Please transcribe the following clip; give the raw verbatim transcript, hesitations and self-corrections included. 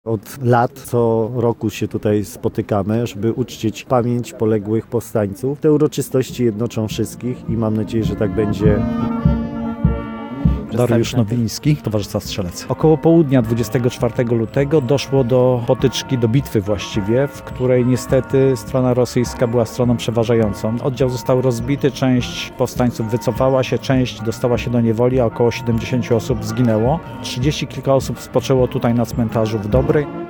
Od lat co roku się tutaj spotykamy, żeby uczcić pamięć poległych powstańców. Te uroczystości jednoczą wszystkich i mam nadzieję, że tak będzie. Dariusz Nowiński, Towarzystwa Strzelec. Około południa dwudziestego czwartego lutego doszło do potyczki, do bitwy właściwie, w której niestety strona rosyjska była stroną przeważającą. Oddział został rozbity, część powstańców wycofała się, część dostała się do niewoli, a około siedemdziesiąt osób zginęło. Trzydzieści kilka osób spoczęło tutaj na cmentarzu w Dobrej.